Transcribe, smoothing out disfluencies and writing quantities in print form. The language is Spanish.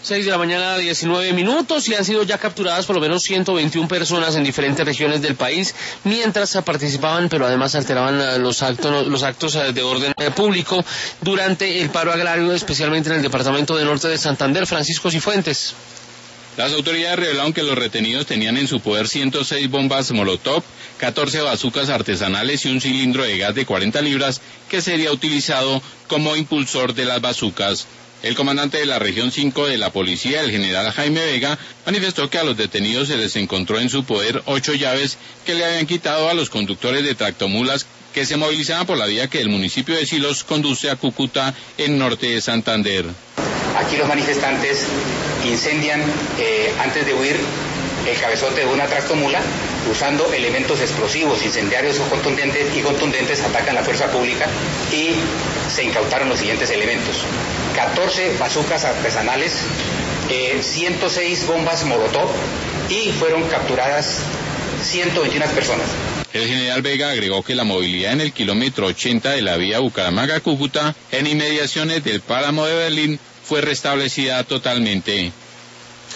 6 de la mañana, 19 minutos, y han sido ya capturadas por lo menos 121 personas en diferentes regiones del país, mientras participaban, pero además alteraban los actos de orden público durante el paro agrario, especialmente en el departamento de Norte de Santander. Francisco Cifuentes. Las autoridades revelaron que los retenidos tenían en su poder 106 bombas Molotov, 14 bazucas artesanales y un cilindro de gas de 40 libras que sería utilizado como impulsor de las bazucas. El comandante de la región 5 de la policía, el general Jaime Vega, manifestó que a los detenidos se les encontró en su poder 8 llaves que le habían quitado a los conductores de tractomulas que se movilizaban por la vía que el municipio de Silos conduce a Cúcuta, en norte de Santander. Aquí los manifestantes incendian, antes de huir, el cabezote de una tractomula, usando elementos explosivos, incendiarios o contundentes, atacan la fuerza pública y se incautaron los siguientes elementos: 14 bazucas artesanales, 106 bombas Molotov, y fueron capturadas 121 personas. El general Vega agregó que la movilidad en el kilómetro 80 de la vía Bucaramanga-Cúcuta, en inmediaciones del páramo de Berlín, fue restablecida totalmente.